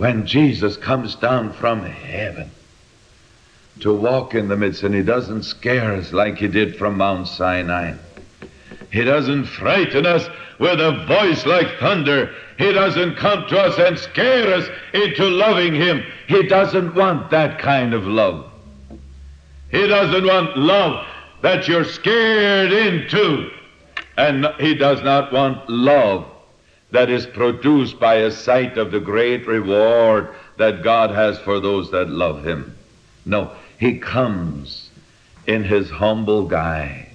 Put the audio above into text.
when Jesus comes down from heaven to walk in the midst, and he doesn't scare us like he did from Mount Sinai. He doesn't frighten us with a voice like thunder. He doesn't come to us and scare us into loving him. He doesn't want that kind of love. He doesn't want love that you're scared into. And he does not want love that is produced by a sight of the great reward that God has for those that love him. No, he comes in his humble guise.